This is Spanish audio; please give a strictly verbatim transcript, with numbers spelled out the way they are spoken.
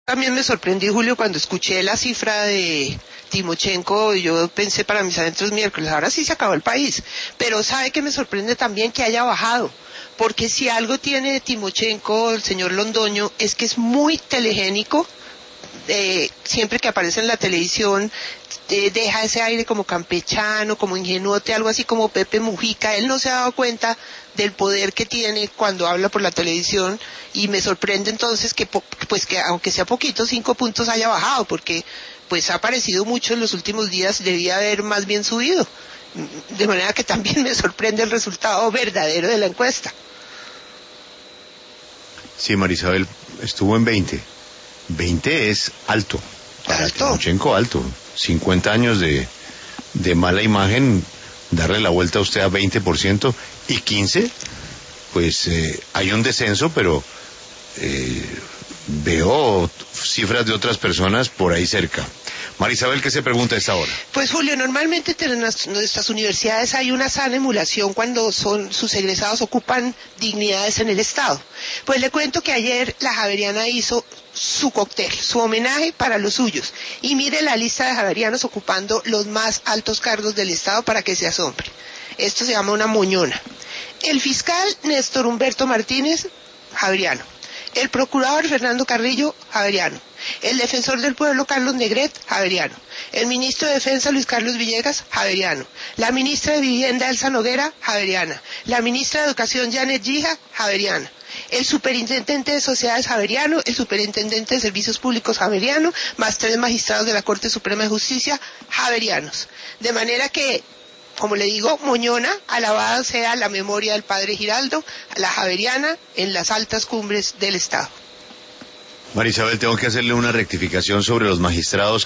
También me sorprendí, Julio, cuando escuché la cifra de Timochenko. Yo pensé para mis adentros miércoles, ahora sí se acabó el país, pero sabe que me sorprende también que haya bajado, porque si algo tiene Timochenko, el señor Londoño, es que es muy telegénico. Eh, siempre que aparece en la televisión eh, deja ese aire como campechano, como ingenuote, algo así como Pepe Mujica. Él no se ha dado cuenta del poder que tiene cuando habla por la televisión, y me sorprende entonces que pues que aunque sea poquito, cinco puntos haya bajado, porque pues ha aparecido mucho en los últimos días, debía haber más bien subido, de manera que también me sorprende el resultado verdadero de la encuesta. Sí, Marisabel, estuvo en veinte. veinte es alto, para Alto. Timochenko alto, cincuenta años de, de mala imagen, darle la vuelta a usted a veinte por ciento, y quince, pues eh, hay un descenso, pero eh, veo cifras de otras personas por ahí cerca. Marisabel, ¿qué se pregunta a esta hora? Pues Julio, normalmente en nuestras universidades hay una sana emulación cuando son sus egresados ocupan dignidades en el Estado. Pues le cuento que ayer la Javeriana hizo su cóctel, su homenaje para los suyos. Y mire la lista de javerianos ocupando los más altos cargos del Estado para que se asombre. Esto se llama una moñona. El fiscal Néstor Humberto Martínez, javeriano. El procurador Fernando Carrillo, javeriano. El defensor del pueblo Carlos Negret, javeriano. El ministro de Defensa Luis Carlos Villegas, javeriano. La ministra de Vivienda Elsa Noguera, javeriana. La ministra de Educación Janet Gija, javeriana. El superintendente de Sociedades, javeriano. El superintendente de Servicios Públicos, javeriano. Más tres magistrados de la Corte Suprema de Justicia, javerianos. De manera que, como le digo, moñona, alabada sea la memoria del padre Giraldo, la javeriana, en las altas cumbres del Estado. Marisabel, tengo que hacerle una rectificación sobre los magistrados